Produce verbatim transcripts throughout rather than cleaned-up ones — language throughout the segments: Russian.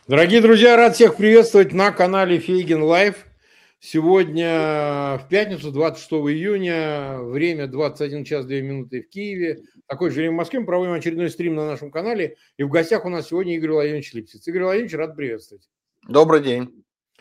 Дорогие друзья, рад всех приветствовать на канале Фейгин Лайв. Сегодня в пятницу, двадцать шестого июня, время двадцать один час две минуты в Киеве. Такое же время в Москве. Мы проводим очередной стрим на нашем канале. И в гостях у нас сегодня Игорь Владимирович Липсиц. Игорь Владимирович, рад приветствовать. Добрый день.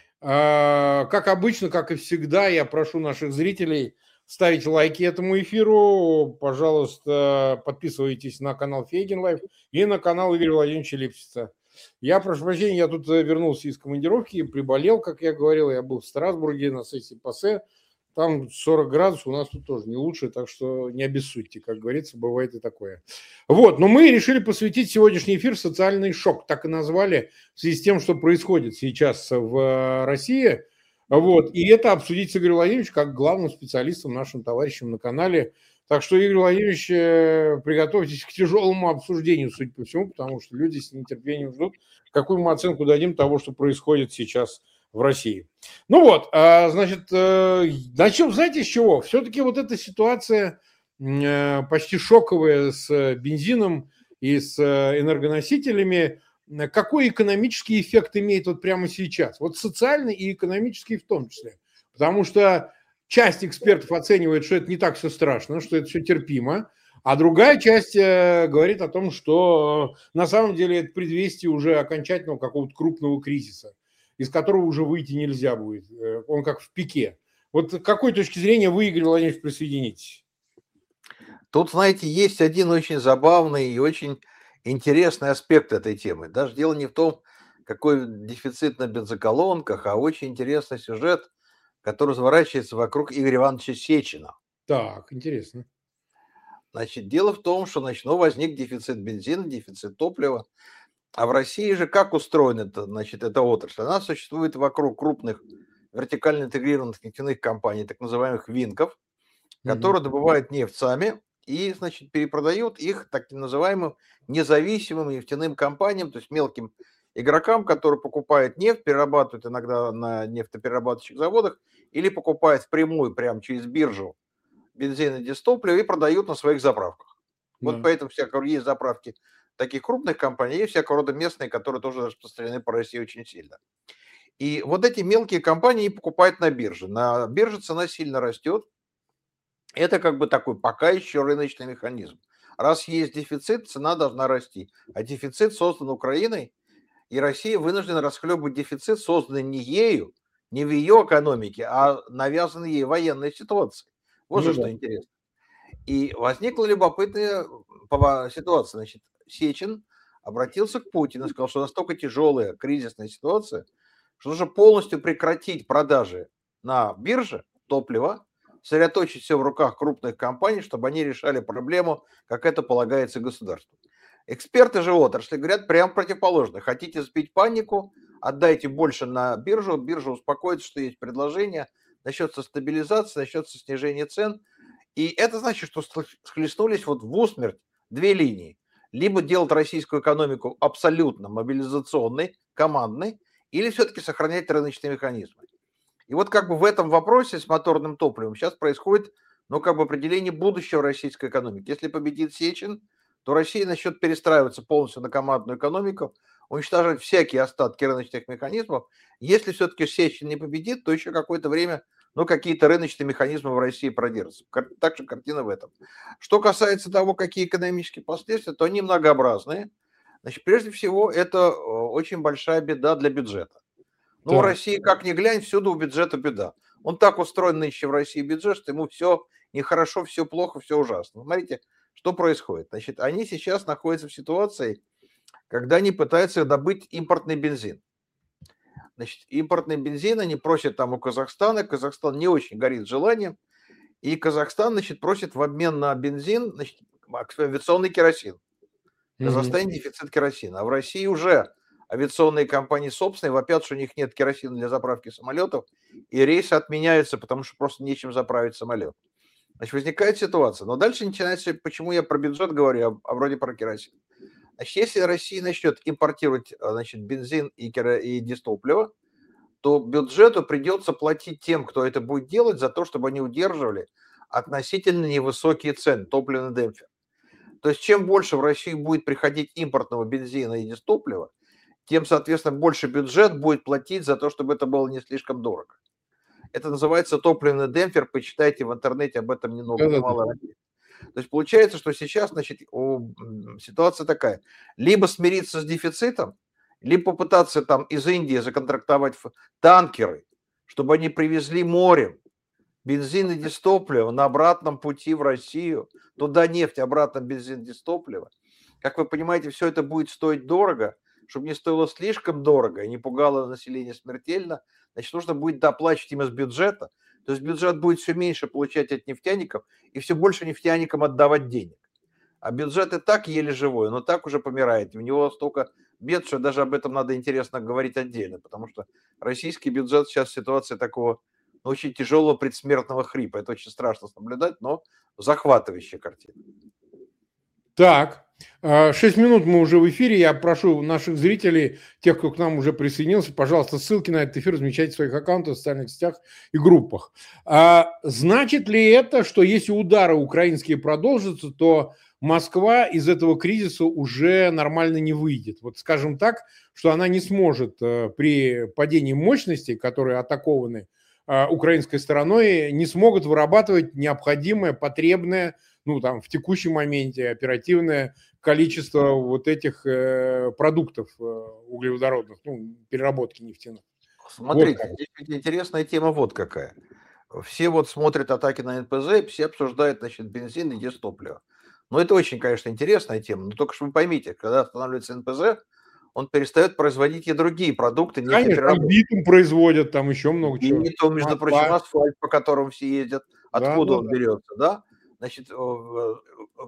А, как обычно, как и всегда, я прошу наших зрителей ставить лайки этому эфиру. Пожалуйста, подписывайтесь на канал Фейгин Лайв и на канал Игоря Владимировича Липсица. Я прошу прощения, я тут вернулся из командировки, приболел, как я говорил, я был в Страсбурге на сессии ПАСЕ, там сорок градусов, у нас тут тоже не лучше, так что не обессудьте, как говорится, бывает и такое. Вот, но мы решили посвятить сегодняшний эфир «Социальный шок», так и назвали, в связи с тем, что происходит сейчас в России. Вот, и это обсудить с Игорем Владимировичем как главным специалистом, нашим товарищем на канале. Так что, Игорь Владимирович, приготовьтесь к тяжелому обсуждению, судя по всему, потому что люди с нетерпением ждут, какую мы оценку дадим того, что происходит сейчас в России. Ну вот, значит, начнем, знаете, с чего? Все-таки вот эта ситуация почти шоковая с бензином и с энергоносителями, какой экономический эффект имеет вот прямо сейчас? Вот социальный и экономический в том числе. Потому что часть экспертов оценивает, что это не так все страшно, что это все терпимо, а другая часть э, говорит о том, что э, на самом деле это предвестие уже окончательного какого-то крупного кризиса, из которого уже выйти нельзя будет. Э, он как в пике. Вот с какой точки зрения вы, Игорь Владимирович, присоединитесь? Тут, знаете, есть один очень забавный и очень интересный аспект этой темы. Даже дело не в том, какой дефицит на бензоколонках, а очень интересный сюжет, который разворачивается вокруг Игоря Ивановича Сечина. Так, интересно. Значит, дело в том, что значит, ну, возник дефицит бензина, дефицит топлива. А в России же как устроена это, значит, эта отрасль? Она существует вокруг крупных вертикально интегрированных нефтяных компаний, так называемых винков, которые mm-hmm. добывают нефть сами и, значит, перепродают их так называемым независимым нефтяным компаниям, то есть мелким игрокам, которые покупают нефть, перерабатывают иногда на нефтеперерабатывающих заводах или покупают впрямую прямо через биржу бензин и дистопливо и продают на своих заправках. Mm-hmm. Вот поэтому всякого есть заправки таких крупных компаний, есть всякого рода местные, которые тоже распространены по России очень сильно. И вот эти мелкие компании покупают на бирже. На бирже цена сильно растет. Это как бы такой пока еще рыночный механизм. Раз есть дефицит, цена должна расти. А дефицит создан Украиной, и Россия вынуждена расхлебывать дефицит, созданный не ею, не в ее экономике, а навязанный ей военной ситуацией. Вот же ну, что да. интересно. И возникла любопытная ситуация. Значит, Сечин обратился к Путину и сказал, что настолько тяжелая кризисная ситуация, что нужно полностью прекратить продажи на бирже топлива, сосредоточить все в руках крупных компаний, чтобы они решали проблему, как это полагается государству. Эксперты же отрасли говорят прямо противоположно. Хотите сбить панику, отдайте больше на биржу, биржа успокоится, что есть предложение, начнется стабилизация, начнется снижение цен. И это значит, что схлестнулись вот в усмерть две линии. Либо делать российскую экономику абсолютно мобилизационной, командной, или все-таки сохранять рыночные механизмы. И вот как бы в этом вопросе с моторным топливом сейчас происходит, ну, как бы определение будущего российской экономики. Если победит Сечин, то Россия начнет перестраиваться полностью на командную экономику, уничтожать всякие остатки рыночных механизмов. Если все-таки Сечин не победит, то еще какое-то время, ну, какие-то рыночные механизмы в России продержатся. Так же картина в этом. Что касается того, какие экономические последствия, то они многообразные. Значит, прежде всего, это очень большая беда для бюджета. Ну, да. В России, как ни глянь, всюду у бюджета беда. Он так устроен нынче в России бюджет, что ему все нехорошо, все плохо, все ужасно. Смотрите, что происходит. Значит, они сейчас находятся в ситуации, когда они пытаются добыть импортный бензин. Значит, импортный бензин они просят там у Казахстана. Казахстан не очень горит желанием. И Казахстан, значит, просит в обмен на бензин, значит, авиационный керосин. В Казахстане mm-hmm. дефицит керосина. А в России уже авиационные компании собственные вопят, что у них нет керосина для заправки самолетов, и рейсы отменяются, потому что просто нечем заправить самолет. Значит, возникает ситуация. Но дальше начинается, почему я про бюджет говорю, а, а вроде про керосин. Значит, если Россия начнет импортировать, значит, бензин и, керо... и дистопливо, то бюджету придется платить тем, кто это будет делать, за то, чтобы они удерживали относительно невысокие цены, топливный демпфер. То есть чем больше в Россию будет приходить импортного бензина и дистоплива, тем, соответственно, больше бюджет будет платить за то, чтобы это было не слишком дорого. Это называется топливный демпфер. Почитайте в интернете об этом немного, Да-да-да. немало. То есть получается, что сейчас, значит, ситуация такая. Либо смириться с дефицитом, либо попытаться там из Индии законтрактовать танкеры, чтобы они привезли морем бензин и дистопливо на обратном пути в Россию. Туда нефть, обратно бензин, дистопливо. Как вы понимаете, все это будет стоить дорого. Чтобы не стоило слишком дорого и не пугало население смертельно, значит, нужно будет доплачивать им из бюджета. То есть бюджет будет все меньше получать от нефтяников и все больше нефтяникам отдавать денег. А бюджет и так еле живой, но так уже помирает. У него столько бед, что даже об этом надо интересно говорить отдельно, потому что российский бюджет сейчас ситуация такого ну, очень тяжелого предсмертного хрипа. Это очень страшно наблюдать, но захватывающая картина. Так, шесть минут мы уже в эфире. Я прошу наших зрителей, тех, кто к нам уже присоединился, пожалуйста, ссылки на этот эфир размещайте в своих аккаунтах, в социальных сетях и группах. А значит ли это, что если удары украинские продолжатся, то Москва из этого кризиса уже нормально не выйдет? Вот скажем так, что она не сможет при падении мощностей, которые атакованы украинской стороной, не смогут вырабатывать необходимое, потребное, ну, там, в текущем моменте оперативное количество вот этих э, продуктов э, углеводородных, ну, переработки нефтяных. Смотрите, вот здесь ведь интересная тема вот какая. Все вот смотрят атаки на эн пэ зэ, все обсуждают, значит, бензин и дистопливо. Ну, это очень, конечно, интересная тема, но только что вы поймите, когда останавливается эн пэ зэ, он перестает производить и другие продукты нефтепереработки. Битум производят, там еще много чего. Битум, между прочим, асфальт, по которому все ездят. Откуда да, он да, берется, да? Значит, то,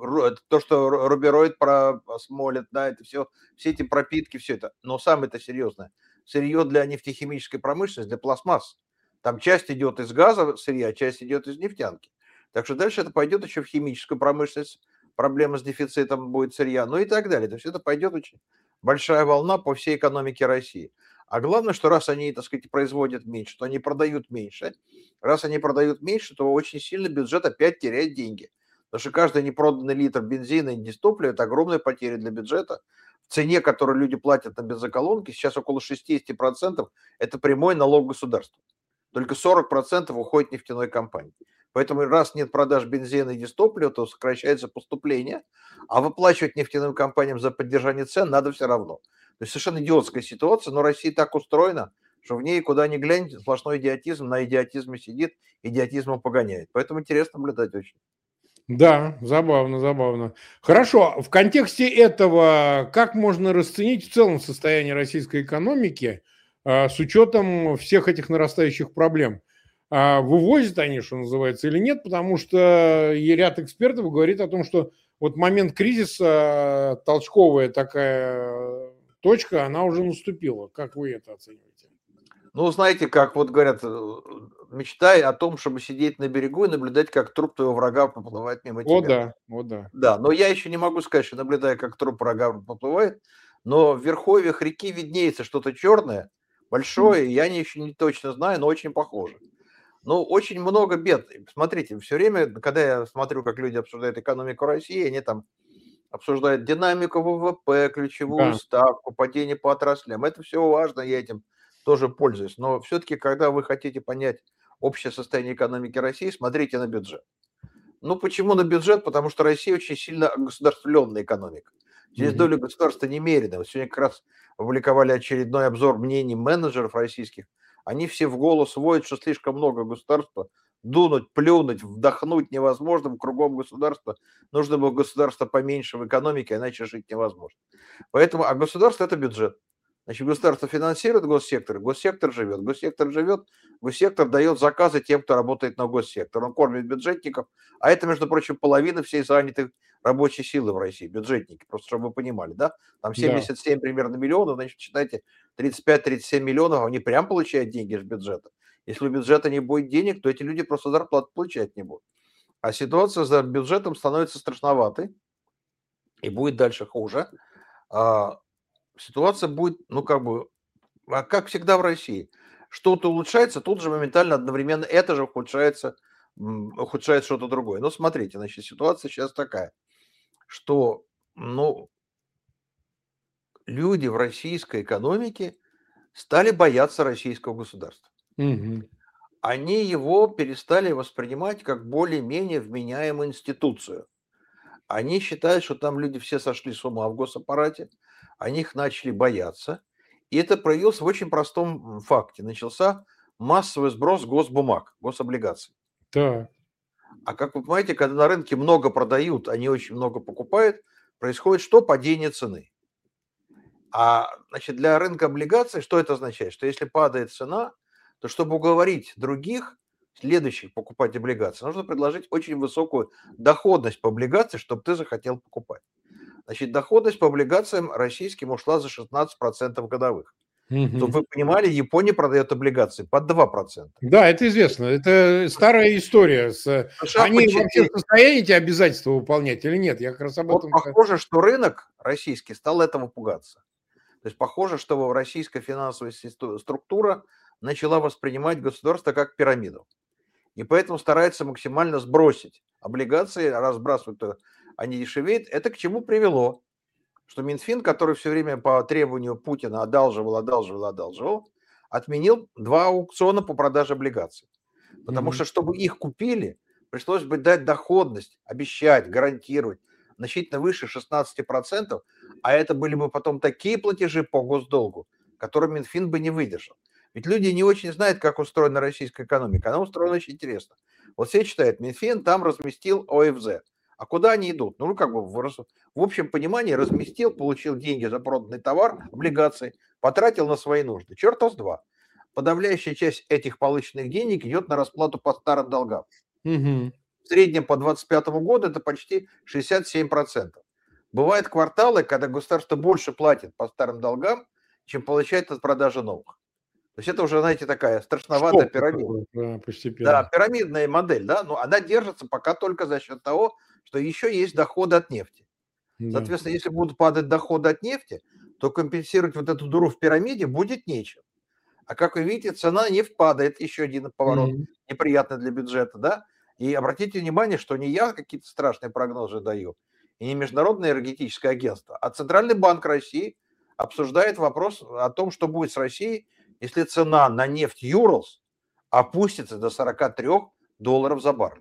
что рубероид просмолит, да, это все, все эти пропитки, все это. Но самое-то серьезное, сырье для нефтехимической промышленности, для пластмасс. Там часть идет из газа сырья, часть идет из нефтянки. Так что дальше это пойдет еще в химическую промышленность, проблема с дефицитом будет сырья, ну и так далее. То есть это пойдет очень большая волна по всей экономике России. А главное, что раз они, так сказать, производят меньше, то они продают меньше. Раз они продают меньше, то очень сильно бюджет опять теряет деньги. Потому что каждый непроданный литр бензина и дистоплива – это огромная потеря для бюджета. В цене, которую люди платят на бензоколонке, сейчас около шестьдесят процентов – это прямой налог государства. Только сорок процентов уходит нефтяной компании. Поэтому раз нет продаж бензина и дистоплива, то сокращается поступление, а выплачивать нефтяным компаниям за поддержание цен надо все равно. То есть совершенно идиотская ситуация, но Россия так устроена, что в ней куда ни глянь, сплошной идиотизм, на идиотизме сидит, идиотизмом погоняет. Поэтому интересно наблюдать очень. Да, забавно, забавно. Хорошо, в контексте этого, как можно расценить в целом состояние российской экономики а, с учетом всех этих нарастающих проблем? А, вывозят они, что называется, или нет? Потому что и ряд экспертов говорит о том, что вот момент кризиса, толчковая такая точка, она уже наступила. Как вы это оцениваете? Ну, знаете, как вот говорят, мечтай о том, чтобы сидеть на берегу и наблюдать, как труп твоего врага поплывает мимо тебя. О да, о да. Да, но я еще не могу сказать, что наблюдая, как труп врага поплывает, но в верховьях реки виднеется что-то черное, большое, я не, еще не точно знаю, но очень похоже. Ну, очень много бед. Смотрите, все время, когда я смотрю, как люди обсуждают экономику России, они там обсуждают динамику вэ вэ пэ, ключевую да. ставку, падение по отраслям. Это все важно, я этим тоже пользуюсь. Но все-таки, когда вы хотите понять общее состояние экономики России, смотрите на бюджет. Ну, почему на бюджет? Потому что Россия очень сильно государственная экономика. Здесь mm-hmm. доля государства немерена. Вот сегодня как раз опубликовали очередной обзор мнений менеджеров российских. Они все в голос воют, что слишком много государства. Дунуть, плюнуть, вдохнуть невозможно. Кругом государства. Нужно было государство поменьше в экономике, иначе жить невозможно. Поэтому, а государство – это бюджет. Значит, государство финансирует госсектор, госсектор живет. Госсектор живет, госсектор дает заказы тем, кто работает на госсектор. Он кормит бюджетников, а это, между прочим, половина всей занятой рабочей силы в России, бюджетники, просто чтобы вы понимали, да? Там семьдесят семь да. примерно миллионов, значит, считайте, тридцать пять - тридцать семь миллионов, они прям получают деньги из бюджета. Если у бюджета не будет денег, то эти люди просто зарплату получать не будут. А ситуация за бюджетом становится страшноватой и будет дальше хуже. Ситуация будет, ну, как бы, а как всегда в России. Что-то улучшается, тут же моментально одновременно это же ухудшается, ухудшает что-то другое. Ну, смотрите, значит, ситуация сейчас такая, что, ну, люди в российской экономике стали бояться российского государства. Мгм. Они его перестали воспринимать как более-менее вменяемую институцию. Они считают, что там люди все сошли с ума в госаппарате, они их начали бояться. И это проявилось в очень простом м, факте. Начался массовый сброс госбумаг, гособлигаций. Так. А как вы понимаете, когда на рынке много продают, они очень много покупают, происходит что? Падение цены. А значит, для рынка облигаций что это означает? Что если падает цена, то чтобы уговорить других, следующих покупать облигации, нужно предложить очень высокую доходность по облигации, чтобы ты захотел покупать. Значит, доходность по облигациям российским ушла за шестнадцать процентов годовых. Мгм. Чтобы вы понимали, Япония продает облигации под два процента. Да, это известно. Это старая история. С... США Они под вообще в четыре. состоянии эти обязательства выполнять или нет? Я как раз об Вот этом... похоже, что рынок российский стал этого пугаться. То есть похоже, что российская финансовая систу- структура начала воспринимать государство как пирамиду. И поэтому старается максимально сбросить облигации, разбрасывают, э, они дешевеют. Это к чему привело? Что Минфин, который все время по требованию Путина одалживал, одалживал, одалживал, отменил два аукциона по продаже облигаций. Потому Мгм. что, чтобы их купили, пришлось бы дать доходность, обещать, гарантировать значительно выше шестнадцати процентов, а это были бы потом такие платежи по госдолгу, которые Минфин бы не выдержал. Ведь люди не очень знают, как устроена российская экономика. Она устроена очень интересно. Вот все читают, Минфин там разместил ОФЗ. А куда они идут? Ну, как бы в, рас- в общем понимании разместил, получил деньги за проданный товар, облигации, потратил на свои нужды. Черта с два. Подавляющая часть этих полученных денег идет на расплату по старым долгам. Мгм. В среднем по двадцать пятому году это почти шестьдесят семь процентов. Бывают кварталы, когда государство больше платит по старым долгам, чем получает от продажи новых. То есть это уже, знаете, такая страшноватая Шок пирамида. такой, да, Да, постепенно. пирамидная модель, да, но она держится пока только за счет того, что еще есть доходы от нефти. Да. Соответственно, если будут падать доходы от нефти, то компенсировать вот эту дыру в пирамиде будет нечем. А как вы видите, цена на нефть падает, еще один поворот Мгм. неприятный для бюджета, да? И обратите внимание, что не я какие-то страшные прогнозы даю, и не Международное энергетическое агентство, а Центральный банк России обсуждает вопрос о том, что будет с Россией, если цена на нефть Юрлс опустится до сорока трёх долларов за баррель.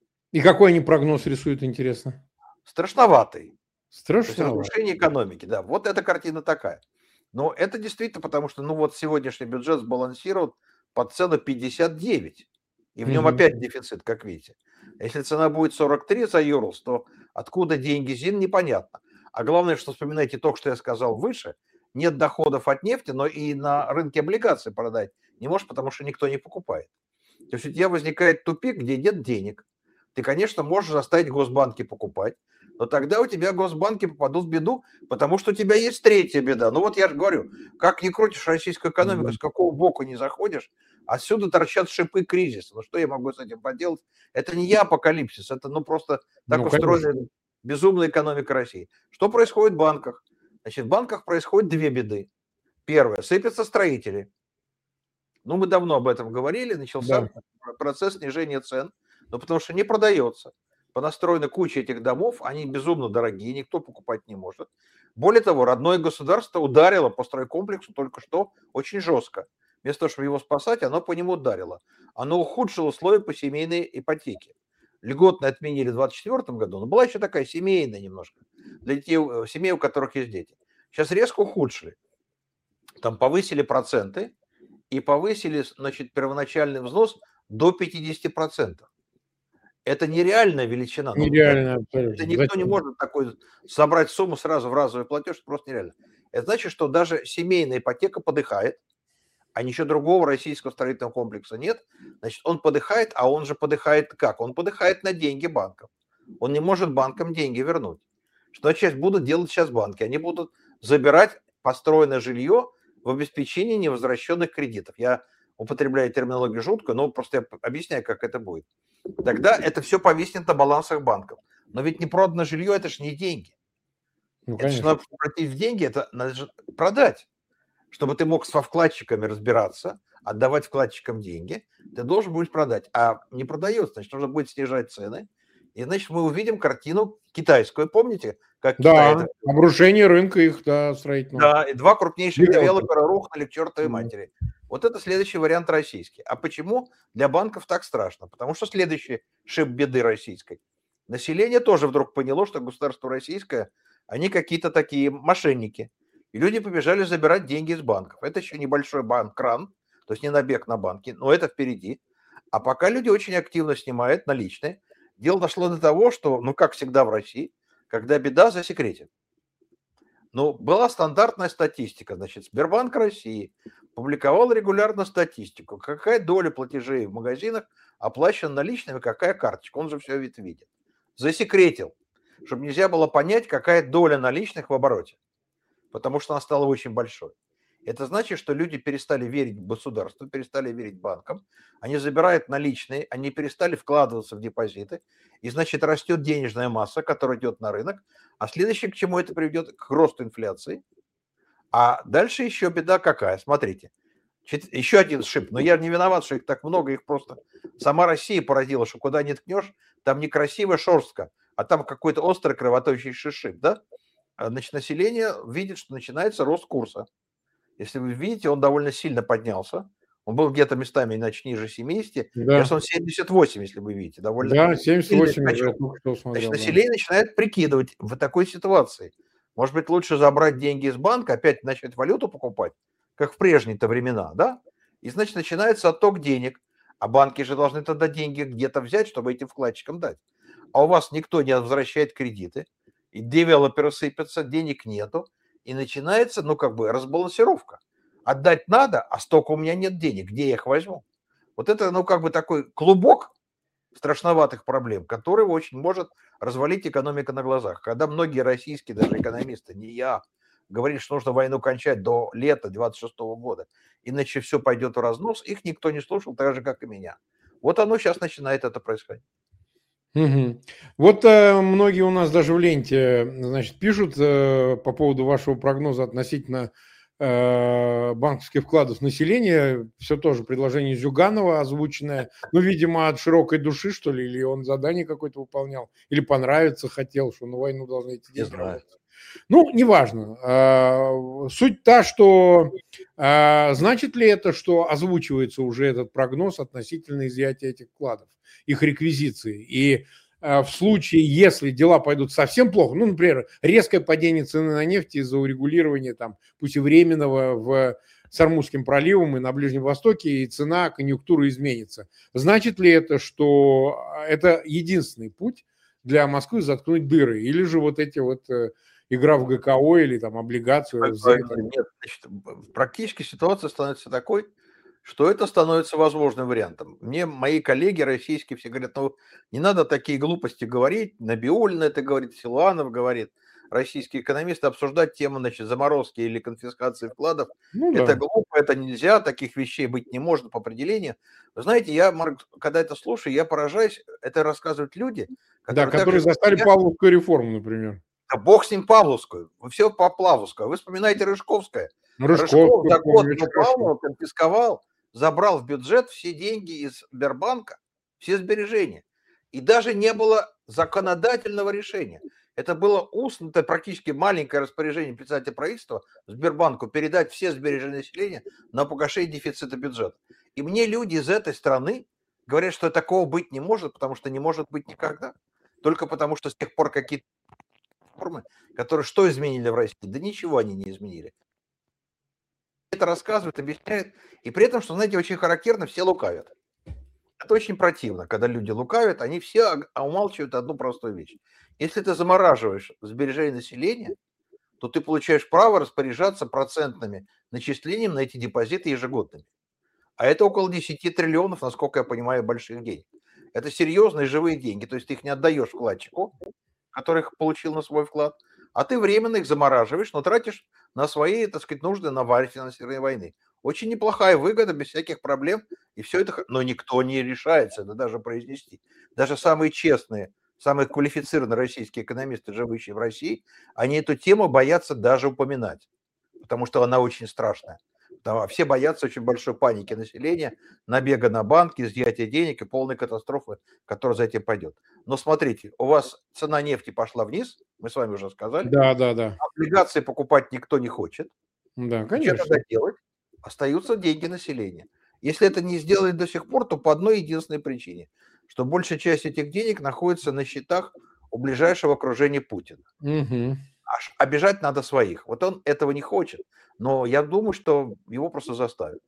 И какой они прогноз рисуют, интересно? Страшноватый. То есть Страшновато. разрушение экономики, да. Вот эта картина такая. Но это действительно потому, что, ну вот сегодняшний бюджет сбалансирован под цену пятьдесят девять, и в нем Мгм. опять дефицит, как видите. Если цена будет сорок три за Юрлс, то откуда деньги ЗИН, непонятно. А главное, что вспоминайте то, что я сказал выше, нет доходов от нефти, но и на рынке облигаций продать не можешь, потому что никто не покупает. То есть у тебя возникает тупик, где нет денег. Ты, конечно, можешь заставить госбанки покупать, но тогда у тебя госбанки попадут в беду, потому что у тебя есть третья беда. Ну вот я же говорю, как ни крутишь российскую экономику, Да. с какого боку не заходишь, отсюда торчат шипы кризиса. Ну что я могу с этим поделать? Это не я апокалипсис, это ну просто так Ну, конечно. устроена безумная экономика России. Что происходит в банках? Значит, в банках происходит две беды. Первое, сыпятся строители. Ну, мы давно об этом говорили, начался Да. процесс снижения цен, но потому что не продается. Понастроена куча этих домов, они безумно дорогие, никто покупать не может. Более того, родное государство ударило по стройкомплексу только что очень жестко. Вместо того, чтобы его спасать, оно по нему ударило. Оно ухудшило условия по семейной ипотеке. Льготно отменили в двадцать четвёртом году, но была еще такая семейная немножко, для детей, э, семей, у которых есть дети. Сейчас резко ухудшили. Там повысили проценты, и повысили, значит, первоначальный взнос до пятидесяти процентов. Это нереальная величина. Ну, это, Нереально это абсолютно. никто не Зачем? может такой собрать сумму сразу в разовый платеж, это просто нереально. Это значит, что даже семейная ипотека подыхает, а ничего другого российского строительного комплекса нет. Значит, он подыхает, а он же подыхает как? Он подыхает на деньги банков. Он не может банкам деньги вернуть. Что сейчас будут делать сейчас банки? Они будут забирать построенное жилье в обеспечении невозвращенных кредитов. Я употребляю терминологию жуткую, но просто я объясняю, как это будет. Тогда это все повиснет на балансах банков. Но ведь не проданное жилье – это же не деньги. Ну, Это же конечно. надо превратить в деньги, это надо же продать. Чтобы ты мог со вкладчиками разбираться, отдавать вкладчикам деньги, ты должен будешь продать. А не продается, значит, нужно будет снижать цены. И, значит, мы увидим картину китайскую, помните, как Китай Да, это... обрушение рынка их, да, строительного. Да, и два крупнейших Девелопер. девелопера рухнули к чертовой Мгм. матери. Вот это следующий вариант российский. А почему для банков так страшно? Потому что следующий шип беды российской. Население тоже вдруг поняло, что государство российское, они какие-то такие мошенники. И люди побежали забирать деньги из банков. Это еще небольшой банк-кран, то есть не набег на банки, но это впереди. А пока люди очень активно снимают наличные. Дело дошло до того, что, ну как всегда в России, когда беда, засекретит. Ну, была стандартная статистика. Значит, Сбербанк России публиковал регулярно статистику. Какая доля платежей в магазинах оплачена наличными, какая карточка. Он же все это видит. Засекретил, чтобы нельзя было понять, какая доля наличных в обороте. Потому что она стала очень большой. Это значит, что люди перестали верить в государство, перестали верить банкам. Они забирают наличные, они перестали вкладываться в депозиты. И, значит, растет денежная масса, которая идет на рынок. А следующее, к чему это приведет? К росту инфляции. А дальше еще беда какая? Смотрите. Еще один шип. Но я не виноват, что их так много. Их просто сама Россия породила, что куда ни ткнешь, там некрасиво шерстка, а там какой-то острый кровоточащий шип. Да? Значит, население видит, что начинается рост курса. Если вы видите, он довольно сильно поднялся. Он был где-то местами иначе ниже семидесяти. Да. Сейчас он семьдесят восемь, если вы видите. Довольно Да, семьдесят восемь сильный уже я скачок. только что смотрел. Значит, Да. население начинает прикидывать в такой ситуации. Может быть, лучше забрать деньги из банка, опять начать валюту покупать, как в прежние-то времена, да? И, значит, начинается отток денег. А банки же должны тогда деньги где-то взять, чтобы этим вкладчикам дать. А у вас никто не возвращает кредиты, и девелоперы сыпятся, денег нету, и начинается, ну, как бы, разбалансировка. Отдать надо, а столько у меня нет денег, где я их возьму? Вот это, ну, как бы такой клубок страшноватых проблем, который очень может развалить экономику на глазах. Когда многие российские даже экономисты, не я, говорят, что нужно войну кончать до лета двадцать шестого года, иначе все пойдет в разнос, их никто не слушал, так же, как и меня. Вот оно сейчас начинает это происходить. Угу. Вот э, многие у нас даже в ленте, значит, пишут э, по поводу вашего прогноза относительно э, банковских вкладов населения. Все тоже предложение Зюганова озвученное. Ну, видимо, от широкой души, что ли, или он задание какое-то выполнял, или понравится, хотел, что на войну должны эти деньги работать. Ну, неважно. Суть та, что значит ли это, что озвучивается уже этот прогноз относительно изъятия этих вкладов, их реквизиции. И в случае, если дела пойдут совсем плохо, ну, например, резкое падение цены на нефть из-за урегулирования, там, пусть и временного, в с Ормузским проливом и на Ближнем Востоке, и цена, конъюнктура изменится. Значит ли это, что это единственный путь для Москвы заткнуть дыры? Или же вот эти вот игра в ГКО или там облигацию? Нет, значит, практически ситуация становится такой, что это становится возможным вариантом. Мне мои коллеги российские все говорят, ну, не надо такие глупости говорить, Набиуллина это говорит, Силуанов говорит, российские экономисты, обсуждать тему, значит, заморозки или конфискации вкладов. Ну, это да. глупо, это нельзя, таких вещей быть не может по определению. Вы знаете, я, Марк, когда это слушаю, я поражаюсь, это рассказывают люди, которые, да, которые застали я... Павловскую реформу, например. Да бог с ним Павловскую, вы все по Павловскую. Вы вспоминаете Рыжковское. Рыжков, Рыжков за год до Павлова конфисковал, забрал в бюджет все деньги из Сбербанка, все сбережения. И даже не было законодательного решения. Это было устно, это практически маленькое распоряжение председателя правительства Сбербанку передать все сбережения населения на погашение дефицита бюджета. И мне люди из этой страны говорят, что такого быть не может, потому что не может быть никогда. Только потому, что с тех пор какие-то реформы, которые что изменили в России? Да ничего они не изменили. Это рассказывают, объясняют. И при этом, что, знаете, очень характерно, все лукавят. Это очень противно, когда люди лукавят, они все умалчивают одну простую вещь. Если ты замораживаешь сбережения населения, то ты получаешь право распоряжаться процентными начислениями на эти депозиты ежегодными. А это около десяти триллионов, насколько я понимаю, больших денег. Это серьезные живые деньги, то есть ты их не отдаешь вкладчику, который их получил на свой вклад, а ты временно их замораживаешь, но тратишь на свои, так сказать, нужды на финансирование войны. Очень неплохая выгода, без всяких проблем, и все это, но никто не решается это даже произнести. Даже самые честные, самые квалифицированные российские экономисты, живущие в России, они эту тему боятся даже упоминать, потому что она очень страшная. Да, все боятся очень большой паники населения, набега на банки, изъятия денег и полной катастрофы, которая за этим пойдет. Но смотрите, у вас цена нефти пошла вниз, мы с вами уже сказали, Да, да, да. облигации покупать никто не хочет. Да, И что тогда конечно. делать? Остаются деньги населения. Если это не сделали до сих пор, то по одной единственной причине, что большая часть этих денег находится на счетах у ближайшего окружения Путина. Мгм. Аж обижать надо своих. Вот он этого не хочет, но я думаю, что его просто заставят.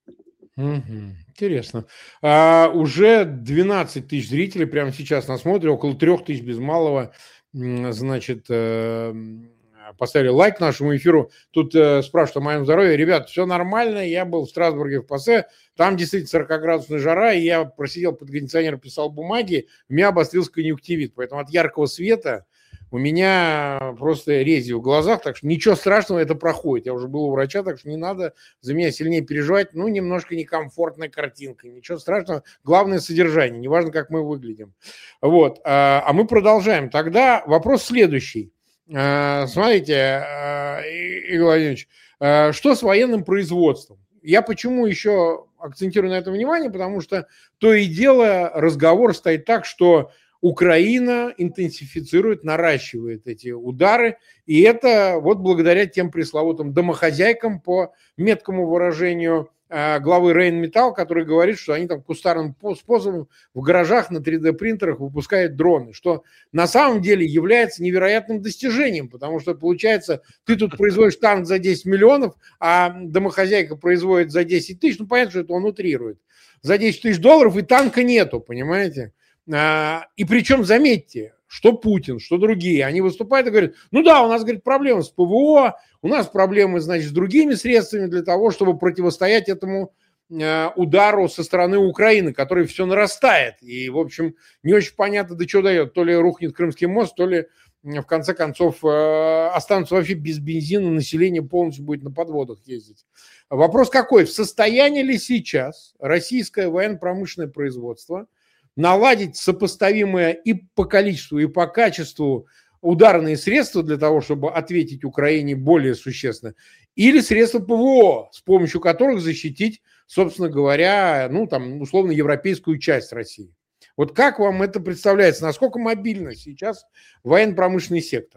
Мгм. Интересно. А, уже двенадцать тысяч зрителей прямо сейчас нас смотрят, около трех тысяч без малого, м, значит, эм, поставили лайк нашему эфиру. Тут э, спрашивают о моем здоровье. Ребят, все нормально, я был в Страсбурге в ПАСЕ, там действительно сорокаградусная жара, и я просидел под кондиционером, писал бумаги, у меня обострился конъюнктивит, поэтому от яркого света у меня просто рези в глазах, так что ничего страшного, это проходит. Я уже был у врача, так что не надо за меня сильнее переживать. Ну, немножко некомфортная картинка, ничего страшного. Главное содержание, неважно, как мы выглядим. Вот. А мы продолжаем. Тогда вопрос следующий. Смотрите, Игорь Владимирович, что с военным производством? Я почему еще акцентирую на этом внимание? Потому что то и дело разговор стоит так, что Украина интенсифицирует, наращивает эти удары, и это вот благодаря тем пресловутым домохозяйкам, по меткому выражению главы Рейнметалл, который говорит, что они там кустарным способом в гаражах на три дэ принтерах выпускают дроны, что на самом деле является невероятным достижением, потому что получается, ты тут производишь танк за десять миллионов, а домохозяйка производит за десять тысяч, ну понятно, что это он утрирует, за десять тысяч долларов, и танка нету, понимаете? И причем, заметьте, что Путин, что другие, они выступают и говорят, ну да, у нас, говорит, проблемы с ПВО, у нас проблемы, значит, с другими средствами для того, чтобы противостоять этому удару со стороны Украины, который все нарастает. И, в общем, не очень понятно, до чего дает. То ли рухнет Крымский мост, то ли, в конце концов, останутся вообще без бензина, население полностью будет на подводах ездить. Вопрос какой? В состоянии ли сейчас российское военно-промышленное производство наладить сопоставимое и по количеству, и по качеству ударные средства для того, чтобы ответить Украине более существенно, или средства ПВО, с помощью которых защитить, собственно говоря, ну, там, условно, европейскую часть России. Вот как вам это представляется? Насколько мобильно сейчас военно-промышленный сектор?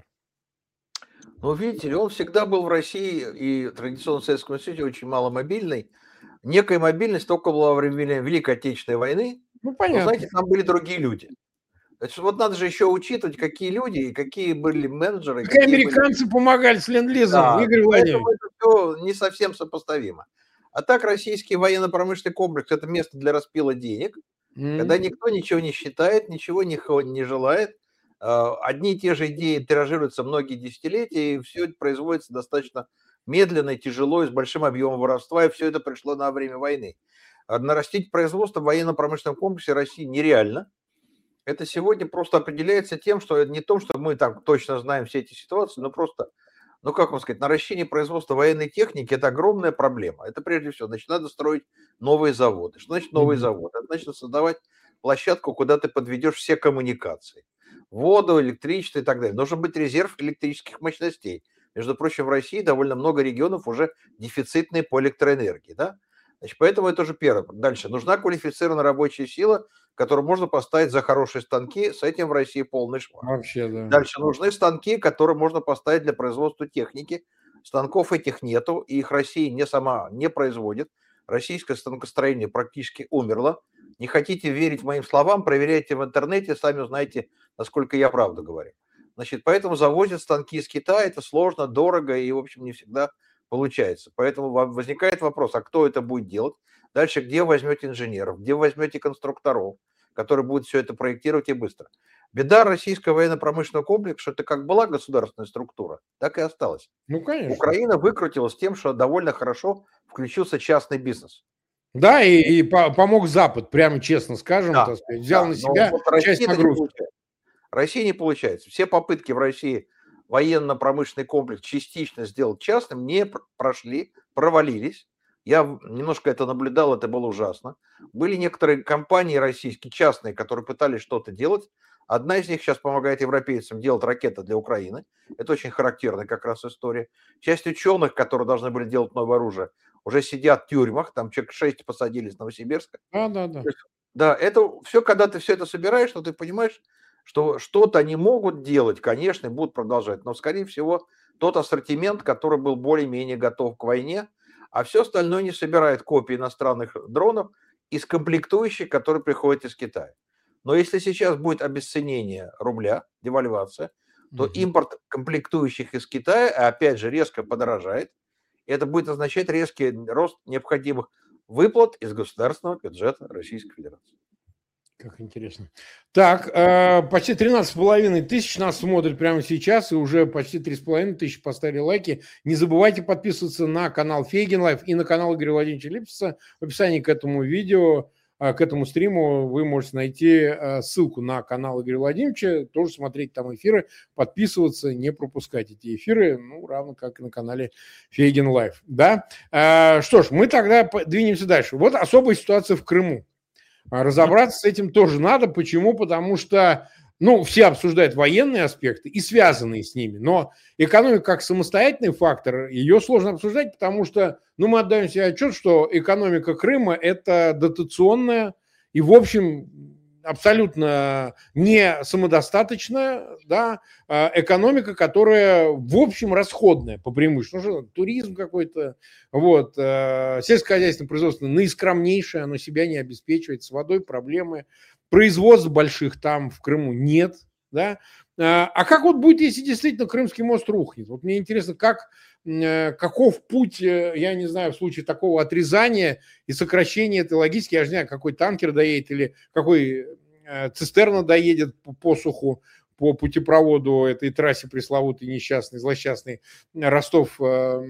Ну, видите ли, он всегда был в России и традиционно в Советском Союзе очень маломобильный. Некая мобильность только была во время Великой Отечественной войны. Ну, Но, понятно. знаете, там были другие люди. Значит, вот надо же еще учитывать, какие люди и какие были менеджеры. Как какие американцы были... помогали с ленд-лизом, Да, Игорь Владимирович. поэтому это все не совсем сопоставимо. А так российский военно-промышленный комплекс – это место для распила денег, mm. когда никто ничего не считает, ничего не, не желает. Одни и те же идеи тиражируются многие десятилетия, и все это производится достаточно медленно, тяжело и с большим объемом воровства, и все это пришло на время войны. Нарастить производство в военно-промышленном комплексе России нереально. Это сегодня просто определяется тем, что не том, что мы там точно знаем все эти ситуации, но просто, ну как вам сказать, наращение производства военной техники – это огромная проблема. Это прежде всего, значит, надо строить новые заводы. Что значит новый mm-hmm. завод? Это значит создавать площадку, куда ты подведешь все коммуникации. Воду, электричество и так далее. Должен быть резерв электрических мощностей. Между прочим, в России довольно много регионов уже дефицитные по электроэнергии. Да? Значит, поэтому это уже первое. Дальше. Нужна квалифицированная рабочая сила, которую можно поставить за хорошие станки. С этим в России полный швах. Вообще, да. Дальше. Нужны станки, которые можно поставить для производства техники. Станков этих нету, и их Россия не сама не производит. Российское станкостроение практически умерло. Не хотите верить моим словам, проверяйте в интернете, сами узнаете, насколько я правду говорю. Значит, поэтому завозят станки из Китая, это сложно, дорого и, в общем, не всегда получается. Поэтому возникает вопрос, а кто это будет делать? Дальше, где возьмете инженеров, где возьмете конструкторов, которые будут все это проектировать и быстро. Беда российского военно-промышленного комплекса, что это как была государственная структура, так и осталась. Ну, конечно. Украина выкрутилась тем, что довольно хорошо включился частный бизнес. Да, и, и помог Запад, прямо честно скажем, да, так сказать, взял да, на себя вот часть нагрузки. Россия не получается. Все попытки в России военно-промышленный комплекс частично сделать частным не прошли, провалились. Я немножко это наблюдал, это было ужасно. Были некоторые компании российские, частные, которые пытались что-то делать. Одна из них сейчас помогает европейцам делать ракеты для Украины. Это очень характерная как раз история. Часть ученых, которые должны были делать новое оружие, уже сидят в тюрьмах. Там человек шесть посадили с Новосибирска. Да, да, да. Да, это все, когда ты все это собираешь, то ты понимаешь, что что-то они могут делать, конечно, и будут продолжать. Но, скорее всего, тот ассортимент, который был более-менее готов к войне, а все остальное не собирает копии иностранных дронов из комплектующих, которые приходят из Китая. Но если сейчас будет обесценение рубля, девальвация, то Мгм. импорт комплектующих из Китая, опять же, резко подорожает. Это будет означать резкий рост необходимых выплат из государственного бюджета Российской Федерации. Как интересно. Так, э, почти тринадцать с половиной тысяч нас смотрят прямо сейчас, и уже почти три с половиной тысячи поставили лайки. Не забывайте подписываться на канал Фейгин Лайф и на канал Игоря Владимировича Липсица. В описании к этому видео, э, к этому стриму вы можете найти э, ссылку на канал Игоря Владимировича, тоже смотреть там эфиры, подписываться, не пропускать эти эфиры, ну, равно как и на канале Фейгин Лайф. Да? Э, что ж, мы тогда по- двинемся дальше. Вот особая ситуация в Крыму. Разобраться с этим тоже надо. Почему? Потому что, ну, все обсуждают военные аспекты и связанные с ними, но экономика как самостоятельный фактор, ее сложно обсуждать, потому что, ну, мы отдаем себе отчет, что экономика Крыма – это дотационная и, в общем, абсолютно не самодостаточная, да, экономика, которая, в общем, расходная по преимуществу. Ну, что, туризм какой-то, вот, сельскохозяйственное производство наискромнейшее, оно себя не обеспечивает, с водой проблемы, производств больших там в Крыму нет, да. А как вот будет, если действительно Крымский мост рухнет? Вот мне интересно, как, каков путь, я не знаю, в случае такого отрезания и сокращения этой логистики, я же не знаю, какой танкер доедет или какой цистерна доедет по посуху, по путепроводу этой трассе пресловутой, несчастной, злосчастной, Ростов,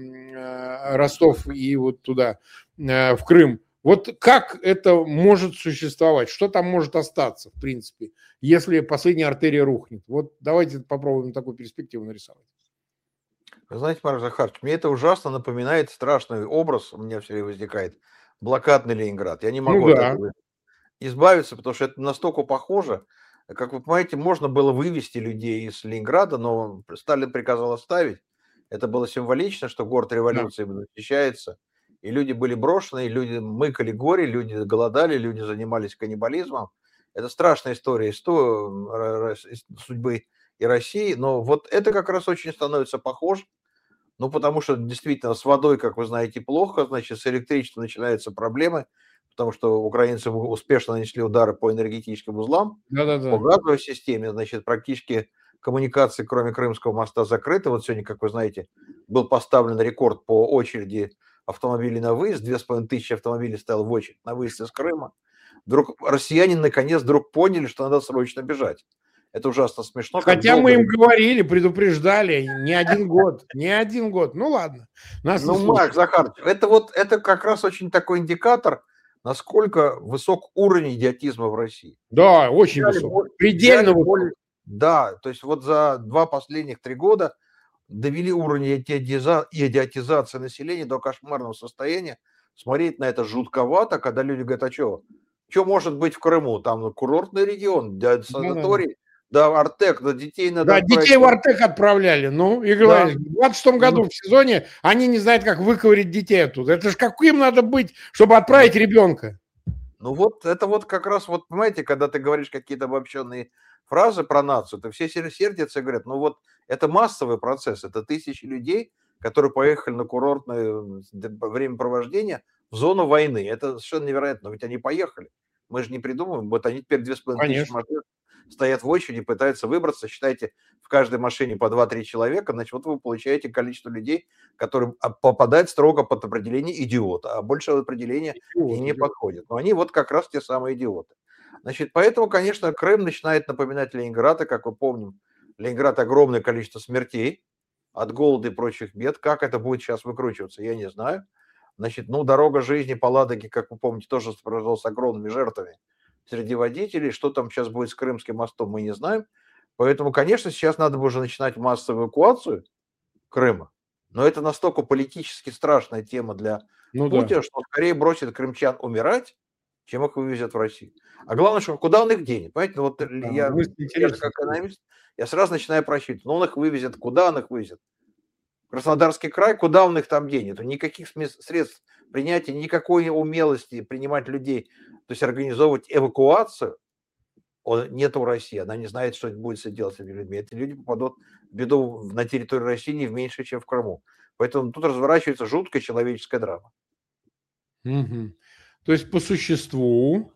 Ростов и вот туда, в Крым. Вот как это может существовать? Что там может остаться, в принципе, если последняя артерия рухнет? Вот давайте попробуем такую перспективу нарисовать. Вы знаете, Марк Захарович, мне это ужасно напоминает страшный образ, у меня все время возникает, блокадный Ленинград. Я не Ну могу от да. этого избавиться, потому что это настолько похоже. Как вы понимаете, можно было вывести людей из Ленинграда, но Сталин приказал оставить. Это было символично, что город Да. революции защищается. И люди были брошены, и люди мыкали горе, люди голодали, люди занимались каннибализмом. Это страшная история судьбы и России, но вот это как раз очень становится похоже. Ну, потому что действительно с водой, как вы знаете, плохо, значит, с электричеством начинаются проблемы, потому что украинцы успешно нанесли удары по энергетическим узлам, по Да-да-да. газовой системе, значит, практически коммуникации, кроме Крымского моста, закрыты. Вот сегодня, как вы знаете, был поставлен рекорд по очереди автомобилей на выезд, две с половиной тысячи автомобилей стоял в очередь на выезд из Крыма. Вдруг россияне наконец вдруг поняли, что надо срочно бежать. Это ужасно смешно. Как Хотя мы долго... им говорили, предупреждали, не один год, не один год. Ну ладно, нас не Ну, слушают. Марк Захарович, это вот это как раз очень такой индикатор, насколько высок уровень идиотизма в России. Да, очень Взяли высок, бо- предельно взяли высок. более- Да, то есть вот за два последних три года довели уровень идиотиза- идиотизации населения до кошмарного состояния. Смотреть на это жутковато, когда люди говорят, а что? Что может быть в Крыму? Там курортный регион, да, Да-да-да. санаторий, да, Артек, да, детей надо Да, отправить. детей в Артек отправляли. Ну, и Да. говоришь, в двадцать шестом году Ну. в сезоне они не знают, как выковырить детей оттуда. Это же каким надо быть, чтобы отправить ребенка? Ну вот это вот как раз, вот понимаете, когда ты говоришь какие-то обобщенные фразы про нацию, то все сер- сердятся и говорят, ну вот это массовый процесс, это тысячи людей, которые поехали на курортное д- времяпровождение в зону войны. Это совершенно невероятно, ведь они поехали. Мы же не придумываем, вот они теперь две с половиной тысячи Конечно. машин стоят в очереди, пытаются выбраться, считайте, в каждой машине по два-три человека, значит, вот вы получаете количество людей, которые а, попадают строго под определение идиота, а больше определения Идиот, и не идиот. подходит. Но они вот как раз те самые идиоты. Значит, поэтому, конечно, Крым начинает напоминать Ленинград, и, как мы помним, Ленинград огромное количество смертей от голода и прочих бед. Как это будет сейчас выкручиваться, я не знаю. Значит, ну, дорога жизни по Ладоге, как вы помните, тоже сопровождалась огромными жертвами среди водителей. Что там сейчас будет с Крымским мостом, мы не знаем. Поэтому, конечно, сейчас надо бы уже начинать массовую эвакуацию Крыма. Но это настолько политически страшная тема для Ну да. Путин, что скорее бросит крымчан умирать, чем их вывезет в Россию. А главное, что куда он их денет? Понимаете, ну вот Да, я, мысль я же интересная. как экономист, я сразу начинаю просчитывать, ну он их вывезет, куда он их вывезет? Краснодарский край, куда он их там денет? Никаких смес- средств принятия, никакой умелости принимать людей, то есть организовывать эвакуацию он, нет у России. Она не знает, что будет делать с этими людьми. Эти люди попадут в беду на территории России не меньше, чем в Крыму. Поэтому тут разворачивается жуткая человеческая драма. Мгм. То есть по существу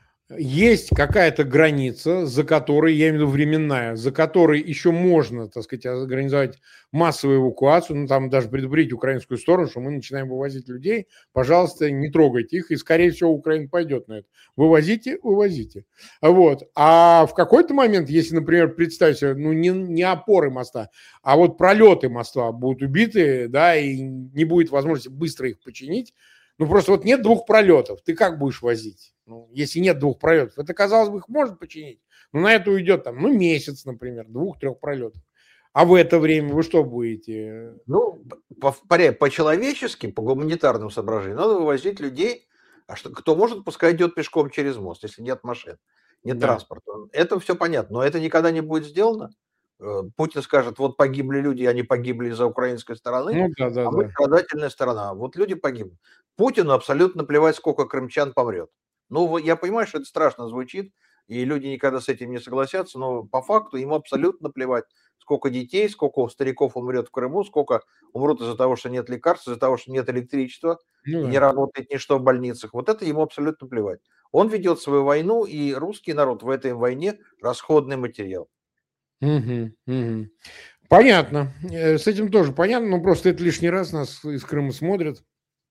есть какая-то граница, за которой, я имею в виду временная, за которой еще можно, так сказать, организовать массовую эвакуацию, ну, там даже предупредить украинскую сторону, что мы начинаем вывозить людей, пожалуйста, не трогайте их, и, скорее всего, Украина пойдет на это. Вывозите, вывозите. Вот. А в какой-то момент, если, например, представить себе, ну, не, не опоры моста, а вот пролеты моста будут убиты, да, и не будет возможности быстро их починить, ну, просто вот нет двух пролетов, ты как будешь возить? Ну, если нет двух пролетов, это, казалось бы, их можно починить, но на это уйдет там, ну, месяц, например, двух-трех пролетов. А в это время вы что будете? Ну, по, по- по-человечески, по гуманитарным соображениям, надо вывозить людей, а что, кто может, пускай идет пешком через мост, если нет машин, нет Да. транспорта. Это все понятно, но это никогда не будет сделано. Э, Путин скажет, вот погибли люди, они погибли из-за украинской стороны, Ну, да, да, а мы да. страдательная сторона. Вот люди погибли. Путину абсолютно плевать, сколько крымчан помрет. Ну, вот я понимаю, что это страшно звучит, и люди никогда с этим не согласятся, но по факту ему абсолютно плевать, сколько детей, сколько стариков умрет в Крыму, сколько умрут из-за того, что нет лекарств, из-за того, что нет электричества, Ну, и не да. работает ничто в больницах. Вот это ему абсолютно плевать. Он ведет свою войну, и русский народ в этой войне расходный материал. Мгм, мгм. Понятно. Э, С этим тоже понятно, но просто это лишний раз нас из Крыма смотрят.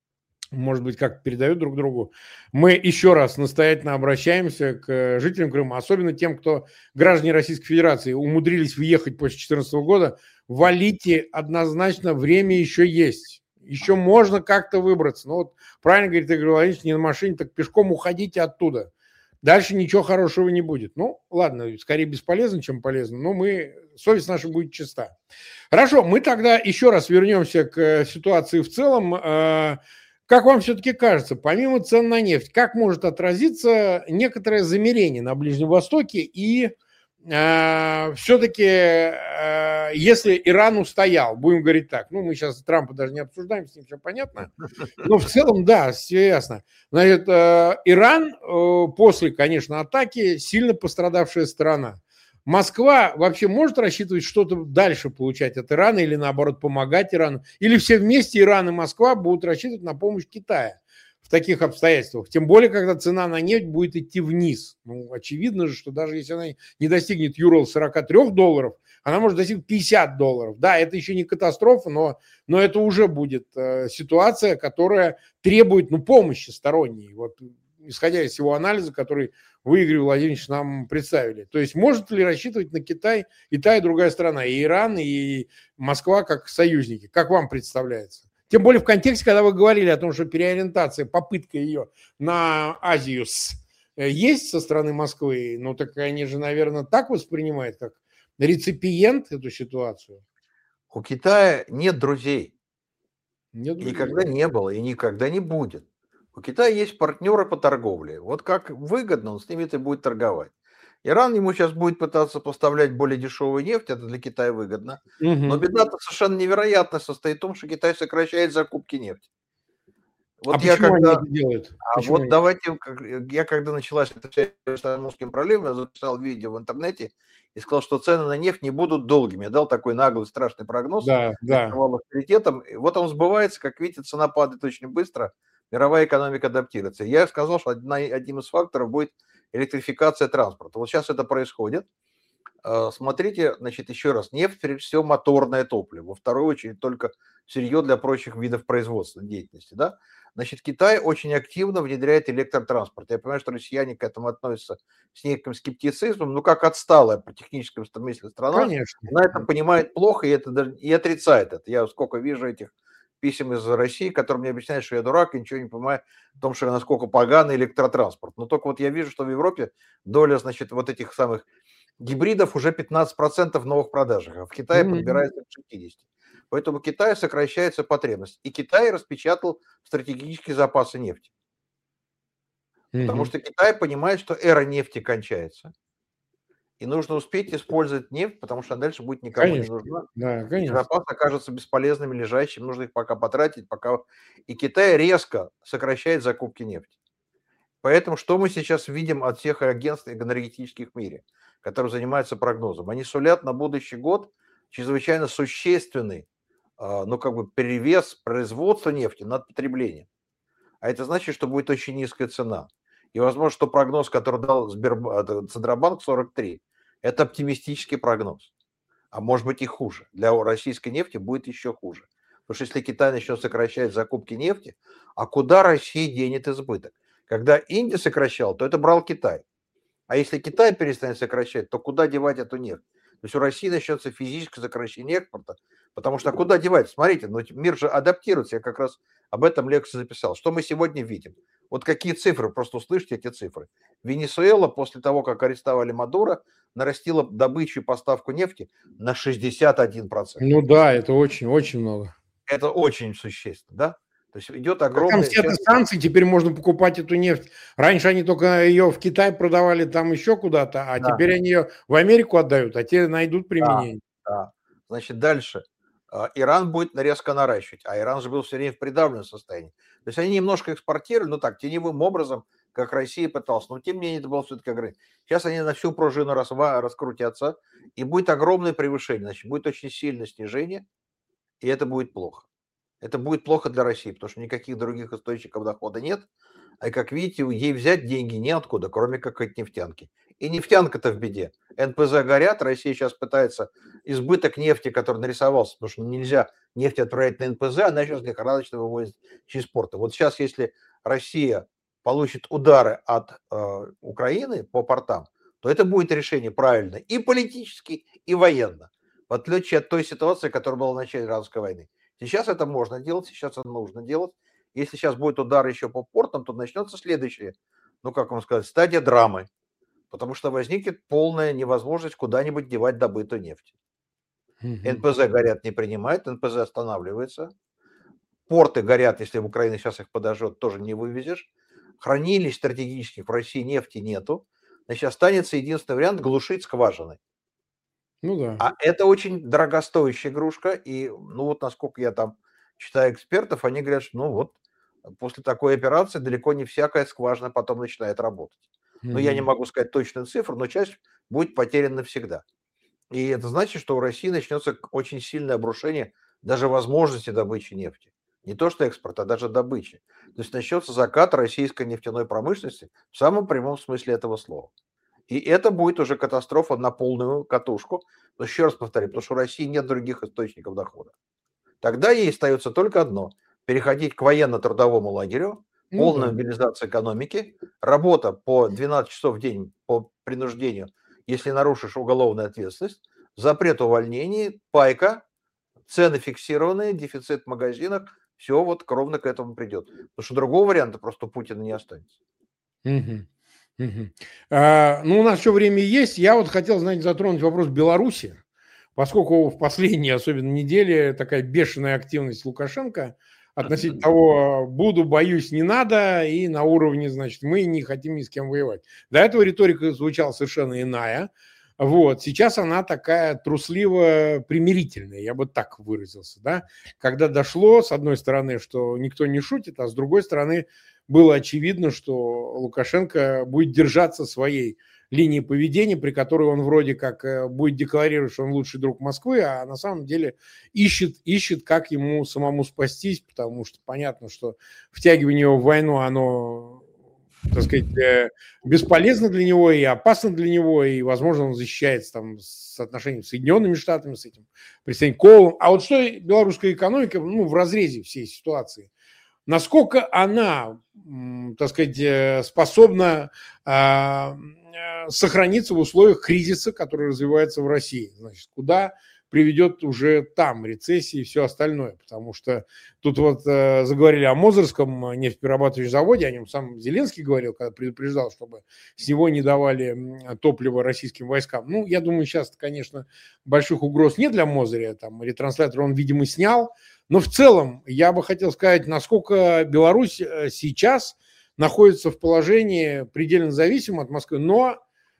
Может быть, как передают друг другу. Мы еще раз настоятельно обращаемся к жителям Крыма, особенно тем, кто граждане Российской Федерации умудрились въехать после две тысячи четырнадцатого года. Валите однозначно, время еще есть. Еще можно как-то выбраться. Ну вот правильно говорит Игорь Владимирович, не на машине, так пешком уходите оттуда. Дальше ничего хорошего не будет. Ну, ладно, скорее бесполезно, чем полезно, но мы, совесть наша будет чиста. Хорошо, мы тогда еще раз вернемся к ситуации в целом. Э, Как вам все-таки кажется, помимо цен на нефть, как может отразиться некоторое замерение на Ближнем Востоке и э, все-таки, э, если Иран устоял, будем говорить так, ну мы сейчас Трампа даже не обсуждаем, с ним все понятно, но в целом, да, все ясно. Значит, э, Иран э, после, конечно, атаки сильно пострадавшая сторона. Москва вообще может рассчитывать что-то дальше получать от Ирана или наоборот помогать Ирану? Или все вместе Иран и Москва будут рассчитывать на помощь Китая в таких обстоятельствах? Тем более, когда цена на нефть будет идти вниз. Ну, очевидно же, что даже если она не достигнет Юрл сорок три долларов, она может достигнуть пятьдесят долларов. Да, это еще не катастрофа, но, но это уже будет э, ситуация, которая требует ну, помощи сторонней. Вот, исходя из всего анализа, который вы, Игорь Владимирович, нам представили. То есть может ли рассчитывать на Китай и та, и другая страна, и Иран, и Москва как союзники? Как вам представляется? Тем более в контексте, когда вы говорили о том, что переориентация, попытка ее на Азию с, есть со стороны Москвы, ну так они же, наверное, так воспринимают, как реципиент эту ситуацию. У Китая нет друзей. Нет И друзей. никогда не было, и никогда не будет. У Китая есть партнеры по торговле. Вот как выгодно, он с ними и будет торговать. Иран ему сейчас будет пытаться поставлять более дешевую нефть, это для Китая выгодно. Но Угу. беда-то совершенно невероятная состоит в том, что Китай сокращает закупки нефти. А Вот я почему они когда это делают? А Почему вот они? давайте, как- я когда началась эта вся история с Таймурским проливом, я записал видео в интернете и сказал, что цены на нефть не будут долгими. Я дал такой наглый, страшный прогноз, Да, да. рисковал авторитетом. И вот он сбывается, как видите, цена падает очень быстро, мировая экономика адаптируется. Я сказал, что одна- одним из факторов будет электрификация транспорта. Вот сейчас это происходит. Э, Смотрите, значит, еще раз, нефть, прежде всего, моторное топливо, во вторую очередь только сырье для прочих видов производства, деятельности, да. Значит, Китай очень активно внедряет электротранспорт. Я понимаю, что россияне к этому относятся с неким скептицизмом, но как отсталая по техническому смысле страна, Конечно. она это понимает плохо и, это, даже- и отрицает это. Я сколько вижу этих писем из России, которые мне объясняют, что я дурак и ничего не понимаю в том, что насколько поганый электротранспорт. Но только вот я вижу, что в Европе доля, значит, вот этих самых гибридов уже пятнадцать процентов в новых продажах, а в Китае Мгм. подбирается к шестидесяти процентам. Поэтому у Китая сокращается потребность. И Китай распечатал стратегические запасы нефти. Потому что Китай понимает, что эра нефти кончается. И нужно успеть использовать нефть, потому что она дальше будет никому Конечно. не нужна. Да, И конечно. запасы окажутся бесполезными, лежащими, нужно их пока потратить, пока... И Китай резко сокращает закупки нефти. Поэтому что мы сейчас видим от всех агентств энергетических в мире, которые занимаются прогнозом? Они сулят на будущий год чрезвычайно существенный, ну, как бы перевес производства нефти над потреблением. А это значит, что будет очень низкая цена. И возможно, что прогноз, который дал Сбербанк, Центробанк сорок три, это оптимистический прогноз. А может быть и хуже. Для российской нефти будет еще хуже. Потому что если Китай начнет сокращать закупки нефти, а куда Россия денет избыток? Когда Индия сокращала, то это брал Китай. А если Китай перестанет сокращать, то куда девать эту нефть? То есть у России начнется физическое сокращение экспорта, потому что куда девать? Смотрите, ну, мир же адаптируется, я как раз об этом лекцию записал. Что мы сегодня видим? Вот какие цифры, просто услышьте эти цифры. Венесуэла после того, как арестовали Мадуро, нарастила добычу и поставку нефти на шестьдесят один процент. Ну да, это очень-очень много. Это очень существенно, да? То есть идет Там огромный... все это санкции, теперь можно покупать эту нефть. Раньше они только ее в Китай продавали, там еще куда-то, а Да. теперь они ее в Америку отдают, а те найдут применение. Да, да. Значит, дальше. Иран будет резко наращивать, а Иран же был все время в придавленном состоянии. То есть они немножко экспортировали, ну так, теневым образом, как Россия пыталась, но тем не менее это было все-таки ограничено. Сейчас они на всю пружину раскрутятся, и будет огромное превышение, значит, будет очень сильное снижение, и это будет плохо. Это будет плохо для России, потому что никаких других источников дохода нет, а как видите, ей взять деньги неоткуда, кроме как от нефтянки. И нефтянка-то в беде. эн пэ зэ горят, Россия сейчас пытается избыток нефти, который нарисовался, потому что нельзя нефть отправлять на эн пэ зэ, она сейчас лихорадочно вывозит через порты. Вот сейчас, если Россия получит удары от э, Украины по портам, то это будет решение правильное и политически, и военно, в отличие от той ситуации, которая была в начале Иранской войны. Сейчас это можно делать, сейчас это нужно делать. Если сейчас будет удар еще по портам, то начнется следующее, ну, как вам сказать, стадия драмы. Потому что возникнет полная невозможность куда-нибудь девать добытую нефть. эн пэ зэ горят, не принимает, эн пэ зэ останавливается. Порты горят, если в Украине сейчас их подожжет, тоже не вывезешь. Хранилищ стратегических в России нефти нету. Значит, останется единственный вариант – глушить скважины. Ну да. А это очень дорогостоящая игрушка. И, ну вот, насколько я там читаю экспертов, они говорят, что, ну вот, после такой операции далеко не всякая скважина потом начинает работать. Но я не могу сказать точную цифру, но часть будет потеряна навсегда. И это значит, что у России начнется очень сильное обрушение даже возможности добычи нефти. Не то что экспорт, а даже добычи. То есть начнется закат российской нефтяной промышленности в самом прямом смысле этого слова. И это будет уже катастрофа на полную катушку. Но еще раз повторю, потому что у России нет других источников дохода. Тогда ей остается только одно – переходить к военно-трудовому лагерю, полная ну, да. мобилизация экономики, работа по двенадцать часов в день по принуждению, если нарушишь уголовную ответственность, запрет увольнений, пайка, цены фиксированные, дефицит в магазинах, все вот ровно к этому придет. Потому что другого варианта просто у Путина не останется. Угу. Угу. А, ну, у нас еще время есть. Я вот хотел, знаете, затронуть вопрос Беларуси, поскольку в последние, особенно недели, такая бешеная активность Лукашенко относительно того, буду, боюсь, не надо, и на уровне, значит, мы не хотим ни с кем воевать. До этого риторика звучала совершенно иная. Вот. Сейчас она такая трусливо-примирительная, я бы так выразился, да. Когда дошло, с одной стороны, что никто не шутит, а с другой стороны, было очевидно, что Лукашенко будет держаться своей линии поведения, при которой он вроде как будет декларировать, что он лучший друг Москвы, а на самом деле ищет, ищет, как ему самому спастись, потому что понятно, что втягивание его в войну, оно, так сказать, бесполезно для него и опасно для него, и, возможно, он защищается там с отношениями с Соединенными Штатами, с этим представителем Колом. А вот что белорусская экономика, ну, в разрезе всей ситуации, насколько она, так сказать, способна э, сохраниться в условиях кризиса, который развивается в России? Значит, куда, приведет уже там рецессии и все остальное. Потому что тут вот э, заговорили о Мозырском нефтеперерабатывающем заводе, о нем сам Зеленский говорил, когда предупреждал, чтобы с него не давали топливо российским войскам. Ну, я думаю, сейчас, конечно, больших угроз нет для Мозыря, там ретранслятор он, видимо, снял. Но в целом я бы хотел сказать, насколько Беларусь сейчас находится в положении предельно зависимом от Москвы, но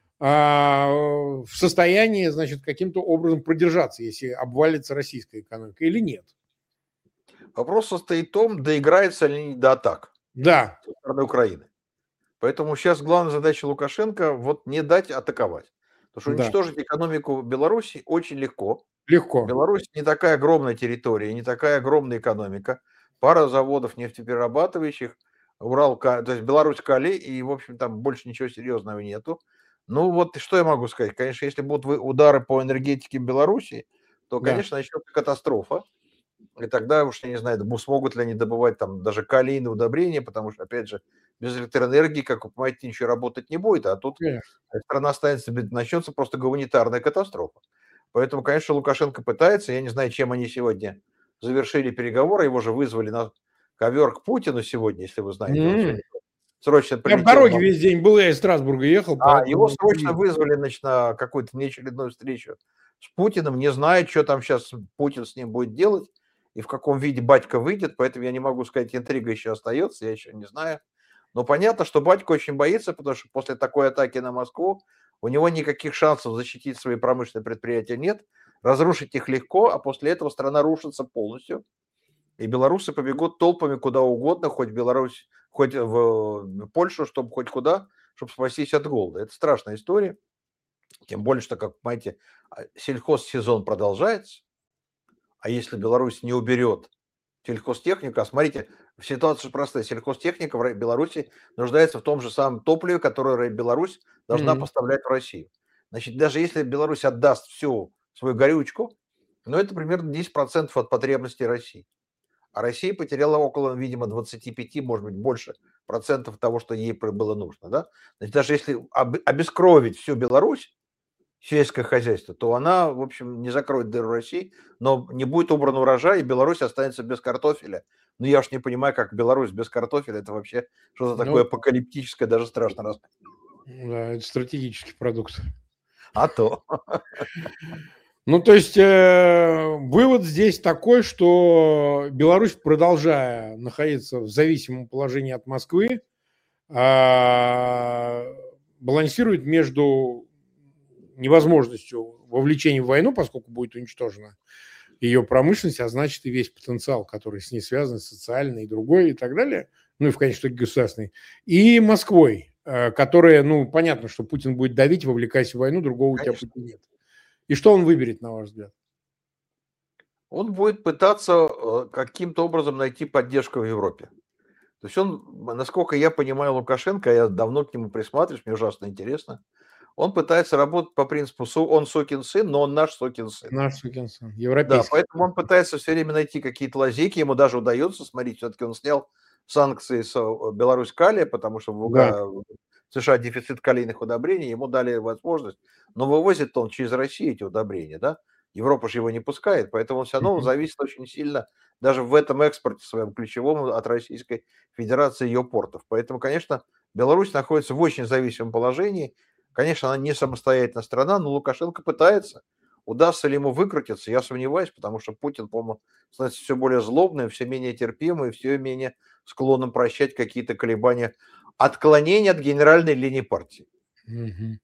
а, в состоянии, значит, каким-то образом продержаться, если обвалится российская экономика или нет. Вопрос состоит в том, доиграется ли они до атак Да. со стороны Украины. Поэтому сейчас главная задача Лукашенко вот не дать атаковать. Потому что уничтожить да. экономику Беларуси очень легко. Легко. Беларусь не такая огромная территория, не такая огромная экономика. Пара заводов нефтеперерабатывающих, Урал, то есть Беларусь, Кали, и, в общем, там больше ничего серьезного нету. Ну вот, что я могу сказать? Конечно, если будут удары по энергетике Беларуси, то, конечно, да. начнется катастрофа. И тогда уж, я не знаю, смогут ли они добывать там даже калийные удобрения, потому что, опять же, без электроэнергии, как вы понимаете, ничего работать не будет, а тут yeah. страна останется, начнется просто гуманитарная катастрофа. Поэтому, конечно, Лукашенко пытается, я не знаю, чем они сегодня завершили переговоры, его же вызвали на ковер к Путину сегодня, если вы знаете. Mm-hmm. Он срочно прилетел. Я в дороге на... весь день был, я из Страсбурга ехал. А, его срочно вызвали, значит, на какую-то неочередную встречу с Путиным, не знает, что там сейчас Путин с ним будет делать и в каком виде батька выйдет, поэтому я не могу сказать, интрига еще остается, я еще не знаю. Но понятно, что батька очень боится, потому что после такой атаки на Москву у него никаких шансов защитить свои промышленные предприятия нет, разрушить их легко, а после этого страна рушится полностью. И белорусы побегут толпами куда угодно, хоть в Беларусь, хоть в Польшу, чтобы хоть куда, чтобы спастись от голода. Это страшная история. Тем более, что, как понимаете, сельхозсезон продолжается. А если Беларусь не уберет сельхозтехнику, а смотрите, ситуация простая. Сельхозтехника в Беларуси нуждается в том же самом топливе, которое Беларусь должна mm-hmm. поставлять в Россию. Значит, даже если Беларусь отдаст всю свою горючку, ну, это примерно десять процентов от потребностей России. А Россия потеряла около, видимо, двадцать пять, может быть, больше процентов того, что ей было нужно. Да? Значит, даже если обескровить всю Беларусь, сельское хозяйство, то она, в общем, не закроет дыру России, но не будет убран урожай, и Беларусь останется без картофеля. Ну, я уж не понимаю, как Беларусь без картофеля, это вообще что-то ну, такое апокалиптическое, даже страшно рассказать. Да, это стратегический продукт. А то. Ну, то есть э, вывод здесь такой, что Беларусь, продолжая находиться в зависимом положении от Москвы, э, балансирует между невозможностью вовлечения в войну, поскольку будет уничтожена ее промышленность, а значит и весь потенциал, который с ней связан, социальный и другой и так далее, ну и в конечном итоге государственный, и Москвой, которая, ну, понятно, что Путин будет давить, вовлекаясь в войну, другого Конечно. У тебя пути нет. И что он выберет, на ваш взгляд? Он будет пытаться каким-то образом найти поддержку в Европе. То есть он, насколько я понимаю Лукашенко, я давно к нему присматриваюсь, мне ужасно интересно, он пытается работать по принципу он сукин сын, но он наш сукин сын. Наш сукин сын, европейский. Да, поэтому он пытается все время найти какие-то лазейки, ему даже удается, смотрите, все-таки он снял санкции с Беларусь-Калия, потому что в да. США дефицит калийных удобрений, ему дали возможность, но вывозит он через Россию эти удобрения, да, Европа же его не пускает, поэтому он все равно uh-huh. зависит очень сильно даже в этом экспорте своем ключевом от Российской Федерации и ее портов. Поэтому, конечно, Беларусь находится в очень зависимом положении. Конечно, она не самостоятельная страна, но Лукашенко пытается. Удастся ли ему выкрутиться, я сомневаюсь, потому что Путин, по-моему, становится все более злобным, все менее терпимым и все менее склонным прощать какие-то колебания, отклонения от генеральной линии партии. Uh-huh.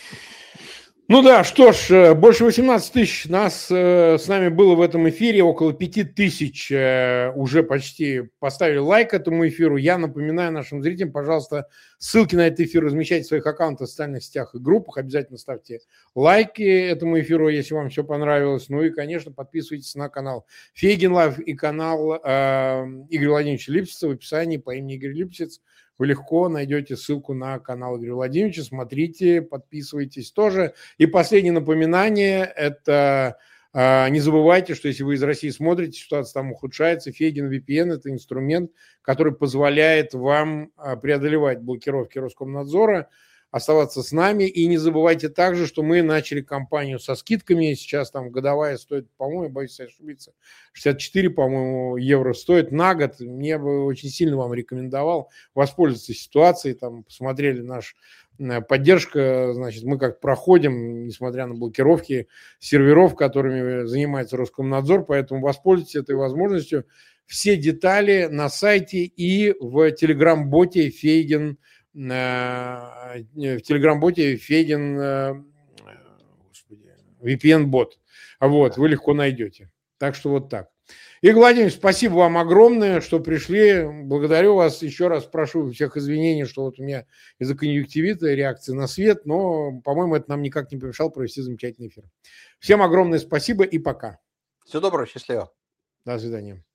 Ну да, что ж, больше восемнадцати тысяч нас э, с нами было в этом эфире, около пяти тысяч э, уже почти поставили лайк этому эфиру. Я напоминаю нашим зрителям, пожалуйста, ссылки на этот эфир размещайте в своих аккаунтах, в социальных сетях и группах. Обязательно ставьте лайки этому эфиру, если вам все понравилось. Ну и, конечно, подписывайтесь на канал Фейгин Лайв и канал э, Игоря Владимировича Липсица в описании по имени Игорь Липсиц. Вы легко найдете ссылку на канал Игоря Владимировича, смотрите, подписывайтесь тоже. И последнее напоминание, это э, не забывайте, что если вы из России смотрите, ситуация там ухудшается, Фейгин ви пи эн – это инструмент, который позволяет вам преодолевать блокировки Роскомнадзора оставаться с нами. И не забывайте также, что мы начали кампанию со скидками. Сейчас там годовая стоит, по-моему, боюсь ошибиться, шестьдесят четыре, по-моему, евро стоит на год. Мне бы очень сильно вам рекомендовал воспользоваться ситуацией. Там посмотрели наш поддержка, значит, мы как проходим, несмотря на блокировки серверов, которыми занимается Роскомнадзор, поэтому воспользуйтесь этой возможностью. Все детали на сайте и в телеграм-боте Фейгин, в телеграм-боте Фейгин, господи, ви пи эн-бот. Вот, вы легко найдете. Так что вот так. И, Владимир, спасибо вам огромное, что пришли. Благодарю вас. Еще раз прошу всех извинений, что вот у меня из-за конъюнктивита реакции на свет, но, по-моему, это нам никак не помешало провести замечательный эфир. Всем огромное спасибо и пока. Всего доброго, счастливо. До свидания.